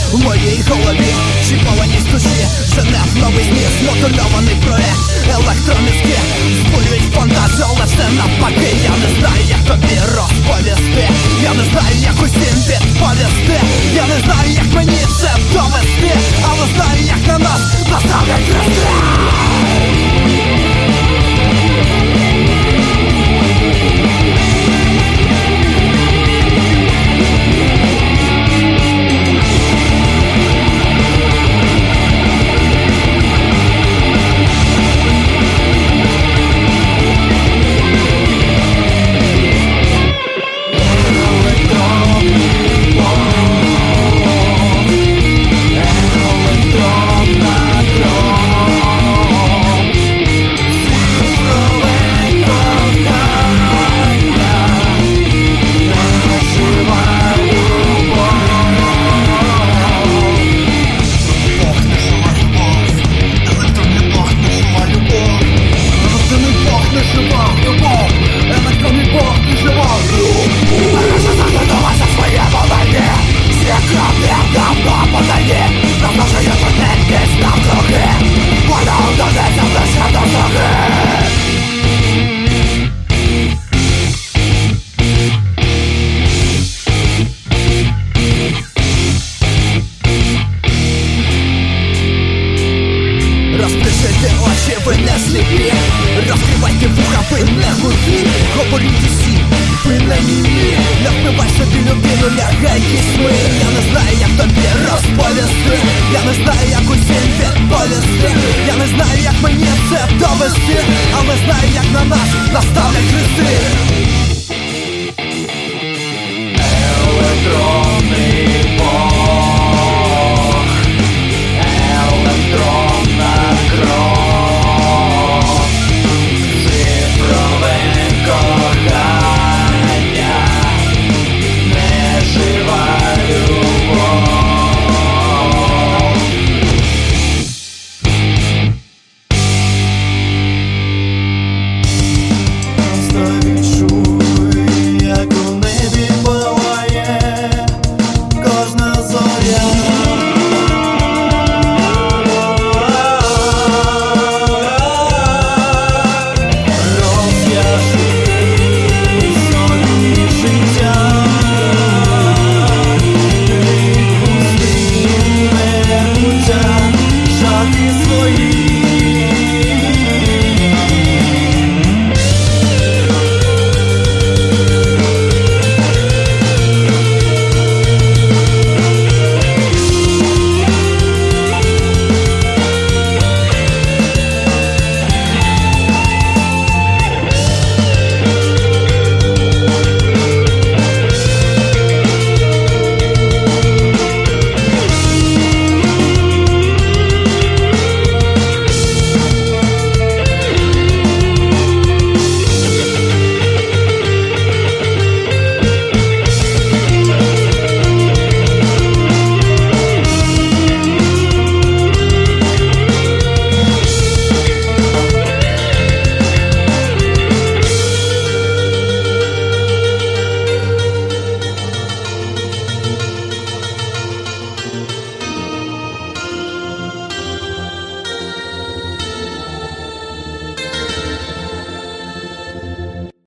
в моїй голові. Чіпованість душі, жене в новий зніс, модульований проект, електромізки збурюють фантазію, але все навпаки. Я не знаю, як тобі розповісти, я не знаю, як усім відповісти, я не знаю, як мені це довести, але знаю, як на нас наставлять хрести. Розпишите очі, ви не сліпі, розкривайте вуха, ви не глухі. Говоріть усі, ви не німі, не вбивай собі людину, лягай кісьми. Я не знаю, як тобі розповісти, я не знаю, як усім відповісти, я не знаю, як мені це довести, але знаю, як на нас наставлять хрести. Електрон.